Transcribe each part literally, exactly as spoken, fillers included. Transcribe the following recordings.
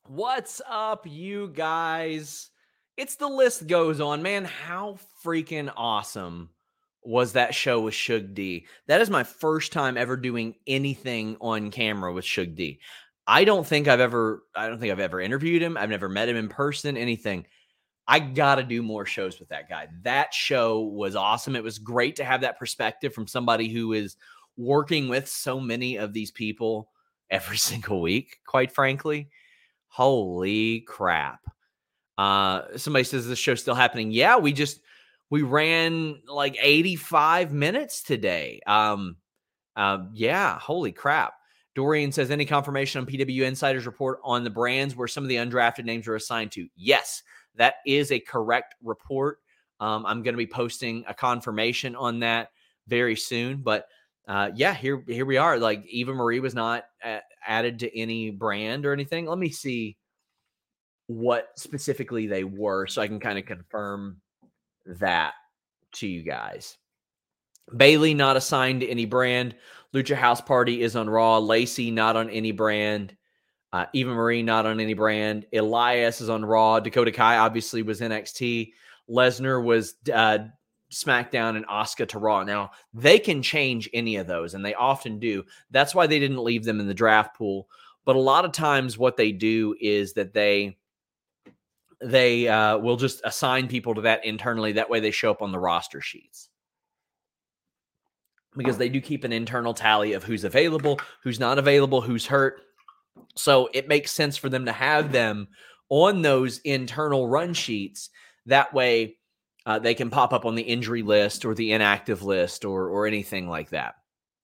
What's up, you guys? It's The List Goes On. Man, how freaking awesome was that show with Shug D? That is my first time ever doing anything on camera with Shug D. I don't think I've ever I don't think I've ever interviewed him. I've never met him in person, anything. I got to do more shows with that guy. That show was awesome. It was great to have that perspective from somebody who is working with so many of these people every single week, quite frankly. Holy crap. Uh, somebody says this show's still happening. Yeah, we just we ran like eighty-five minutes today. Um, uh, yeah, holy crap. Dorian says, any confirmation on P W Insider's report on the brands where some of the undrafted names are assigned to? Yes, that is a correct report. Um, I'm going to be posting a confirmation on that very soon. But uh, yeah, here here we are. Like Eva Marie was not a- added to any brand or anything. Let me see what specifically they were so I can kind of confirm that to you guys. Bailey not assigned to any brand. Lucha House Party is on Raw. Lacey not on any brand. Uh, Eva Marie not on any brand. Elias is on Raw. Dakota Kai obviously was N X T. Lesnar was uh, SmackDown, and Asuka to Raw. Now, they can change any of those, and they often do. That's why they didn't leave them in the draft pool. But a lot of times what they do is that they they uh, will just assign people to that internally. That way they show up on the roster sheets. Because they do keep an internal tally of who's available, who's not available, who's hurt. So it makes sense for them to have them on those internal run sheets. That way uh, they can pop up on the injury list or the inactive list or, or anything like that.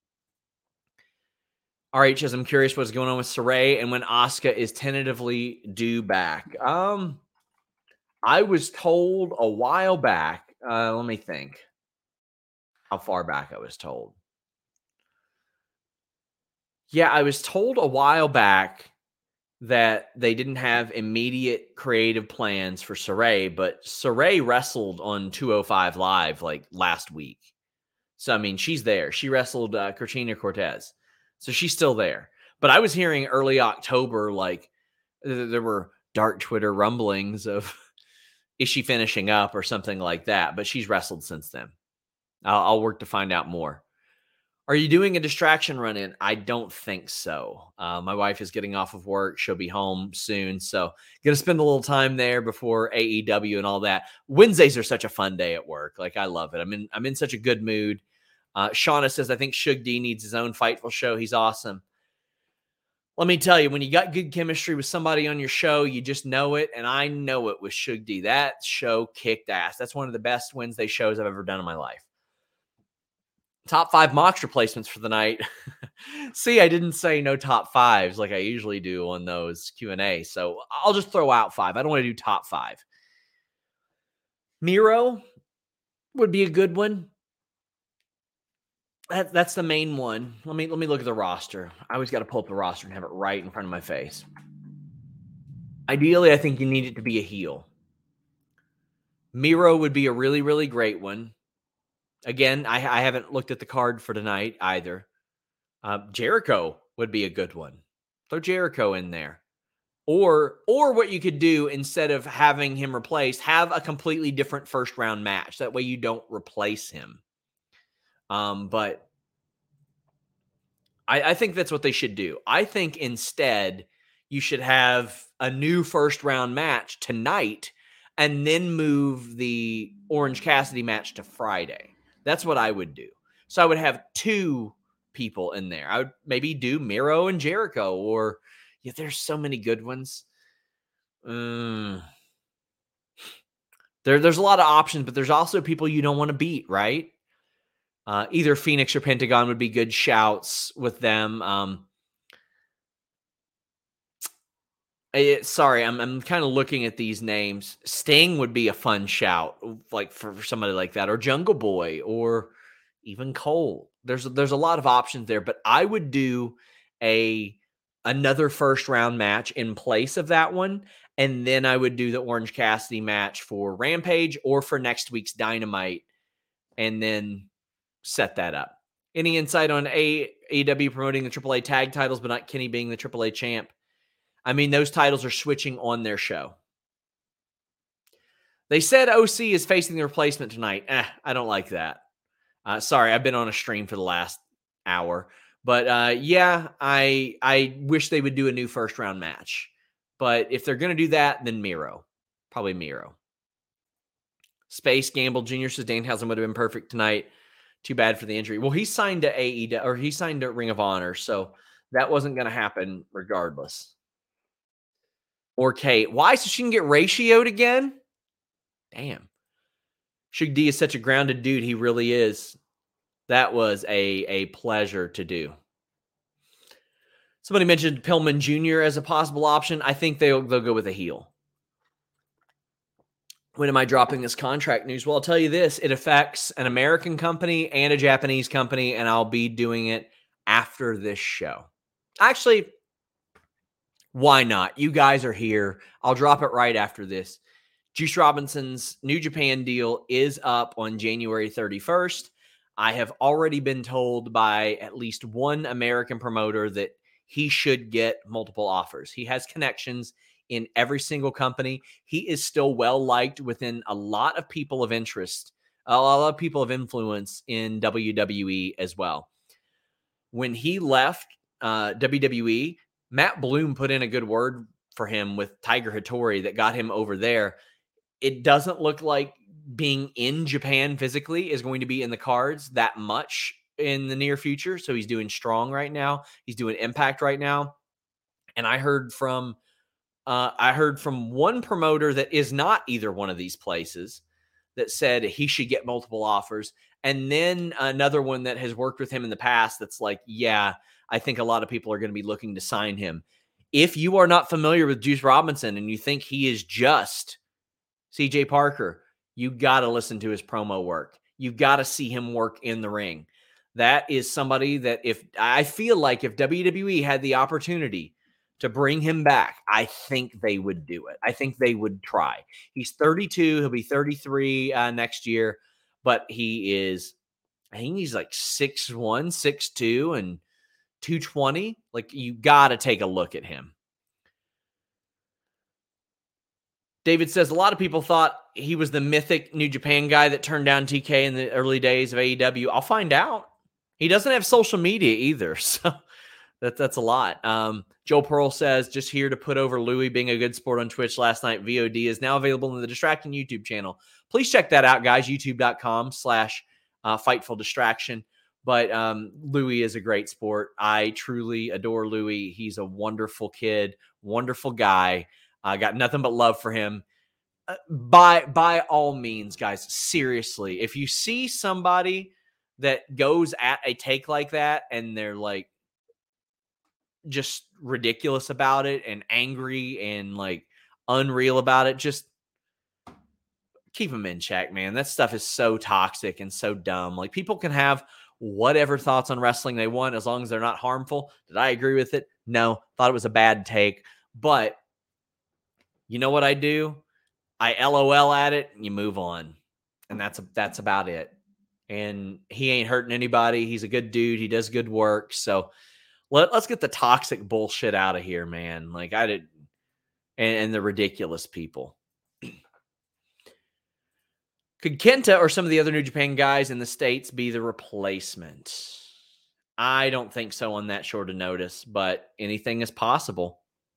R H says, I'm curious what's going on with Saray and when Asuka is tentatively due back. Um, I was told a while back, uh, let me think how far back I was told. Yeah, I was told a while back that they didn't have immediate creative plans for Saray, but Saray wrestled on two oh five Live like last week. So, I mean, she's there. She wrestled uh, Cortina Cortez. So she's still there. But I was hearing early October, like, th- there were dark Twitter rumblings of, is she finishing up or something like that? But she's wrestled since then. I'll, I'll work to find out more. Are you doing a distraction run in? I don't think so. Uh, my wife is getting off of work. She'll be home soon. So going to spend a little time there before A E W and all that. Wednesdays are such a fun day at work. Like, I love it. I'm in, I'm in such a good mood. Uh, Shauna says, I think Shug D needs his own Fightful show. He's awesome. Let me tell you, when you got good chemistry with somebody on your show, you just know it. And I know it with Shug D. That show kicked ass. That's one of the best Wednesday shows I've ever done in my life. Top five Mox replacements for the night. See, I didn't say no top fives like I usually do on those Q and A. So I'll just throw out five. I don't want to do top five. Miro would be a good one. That, that's the main one. Let me let me look at the roster. I always got to pull up the roster and have it right in front of my face. Ideally, I think you need it to be a heel. Miro would be a really, really great one. Again, I, I haven't looked at the card for tonight either. Uh, Jericho would be a good one. Throw Jericho in there. Or or what you could do instead of having him replaced, have a completely different first round match. That way you don't replace him. Um, but I, I think that's what they should do. I think instead you should have a new first round match tonight and then move the Orange Cassidy match to Friday. That's what I would do. So I would have two people in there. I would maybe do Miro and Jericho, or yeah, there's so many good ones. Um, there, there's a lot of options, but there's also people you don't want to beat, right? Uh, either Phoenix or Pentagon would be good shouts with them. Um, it, sorry, I'm I'm kind of looking at these names. Sting would be a fun shout, like for, for somebody like that, or Jungle Boy, or even Cole. There's there's a lot of options there, but I would do a another first round match in place of that one, and then I would do the Orange Cassidy match for Rampage or for next week's Dynamite, and then set that up. Any insight on A E W promoting the triple A tag titles, but not Kenny being the triple A champ? I mean, those titles are switching on their show. They said O C is facing the replacement tonight. Eh, I don't like that. Uh, sorry, I've been on a stream for the last hour. But uh, yeah, I I wish they would do a new first round match. But if they're going to do that, then Miro. Probably Miro. Space Gamble Junior says Danhausen would have been perfect tonight. Too bad for the injury. Well, he signed to A E W, or he signed to Ring of Honor, so that wasn't going to happen regardless. Or Kate. Why? So she can get ratioed again? Damn. Shug D is such a grounded dude. He really is. That was a, a pleasure to do. Somebody mentioned Pillman Junior as a possible option. I think they'll, they'll go with a heel. When am I dropping this contract news? Well, I'll tell you this. It affects an American company and a Japanese company, and I'll be doing it after this show. Actually, why not? You guys are here. I'll drop it right after this. Juice Robinson's New Japan deal is up on January thirty-first. I have already been told by at least one American promoter that he should get multiple offers. He has connections in every single company. He is still well liked within a lot of people of interest, a lot of people of influence in W W E as well. When he left uh, W W E, Matt Bloom put in a good word for him with Tiger Hattori that got him over there. It doesn't look like being in Japan physically is going to be in the cards that much in the near future. So he's doing Strong right now. He's doing Impact right now. And I heard from uh, I heard from one promoter that is not either one of these places that said he should get multiple offers. And then another one that has worked with him in the past that's like, yeah, I think a lot of people are going to be looking to sign him. If you are not familiar with Juice Robinson and you think he is just C J Parker, you got to listen to his promo work. You got to see him work in the ring. That is somebody that if I feel like if W W E had the opportunity to bring him back, I think they would do it. I think they would try. He's thirty-two. He'll be thirty-three uh, next year, but he is, I think he's like six one, six two, and two twenty. Like, you got to take a look at him. David says a lot of people thought he was the mythic New Japan guy that turned down T K in the early days of A E W. I'll find out. He doesn't have social media either, so that, that's a lot. Um, Joe Pearl says, just here to put over Louis being a good sport on Twitch last night. V O D is now available in the Distracting YouTube channel. Please check that out, guys. YouTube.com slash Fightful Distraction. But um, Louis is a great sport. I truly adore Louis. He's a wonderful kid, wonderful guy. I uh, got nothing but love for him. Uh, by by all means, guys, seriously, if you see somebody that goes at a take like that and they're like just ridiculous about it and angry and like unreal about it, just keep them in check, man. That stuff is so toxic and so dumb. Like, people can have whatever thoughts on wrestling they want as long as they're not harmful. Did I agree with it? No. Thought it was a bad take. But you know what I do? I LOL at it and you move on. And that's that's about it. And he ain't hurting anybody. He's a good dude. He does good work. So let, let's get the toxic bullshit out of here, man. Like, I did, and, and the ridiculous people. Could Kenta or some of the other New Japan guys in the States be the replacement? I don't think so on that short of notice, but anything is possible.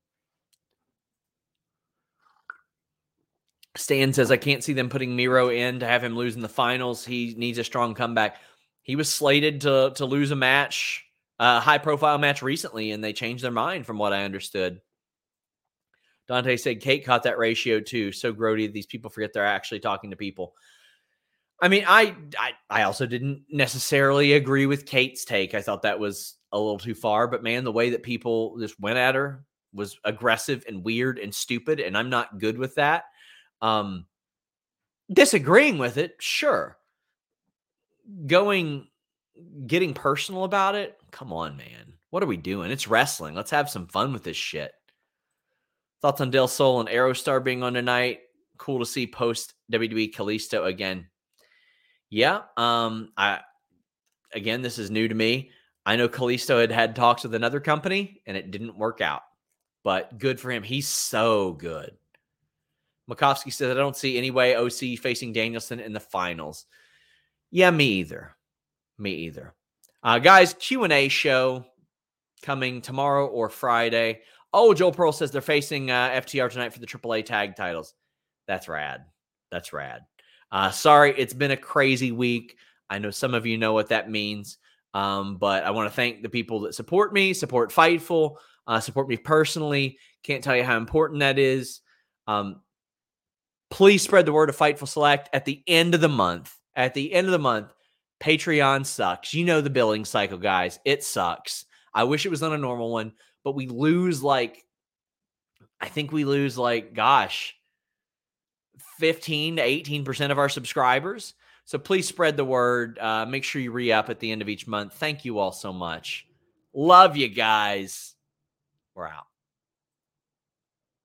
Stan says, I can't see them putting Miro in to have him lose in the finals. He needs a strong comeback. He was slated to, to lose a match, a high-profile match recently, and they changed their mind from what I understood. Dante said, Kate caught that ratio too. So grody, these people forget they're actually talking to people. I mean, I, I I also didn't necessarily agree with Kate's take. I thought that was a little too far. But, man, the way that people just went at her was aggressive and weird and stupid, and I'm not good with that. Um, disagreeing with it, sure. Going, getting personal about it, come on, man. What are we doing? It's wrestling. Let's have some fun with this shit. Thoughts on Del Sol and Aerostar being on tonight? Cool to see post W W E Kalisto again. Yeah. Um. I again, this is new to me. I know Kalisto had had talks with another company, and it didn't work out. but good for him. He's so good. Makovsky says, I don't see any way O C facing Danielson in the finals. Yeah, me either. Me either. Uh, guys, Q and A show coming tomorrow or Friday. Oh, Joel Pearl says they're facing uh, F T R tonight for the triple A tag titles. That's rad. That's rad. Uh, sorry, it's been a crazy week. I know some of you know what that means, um, but I want to thank the people that support me, support Fightful, uh, support me personally. Can't tell you how important that is. Um, please spread the word of Fightful Select. At the end of the month, at the end of the month, Patreon sucks. You know the billing cycle, guys. It sucks. I wish it was on a normal one, but we lose like, I think we lose like, gosh, fifteen to eighteen percent of our subscribers. So please spread the word. Uh, make sure you re-up at the end of each month. Thank you all so much. Love you guys. We're out.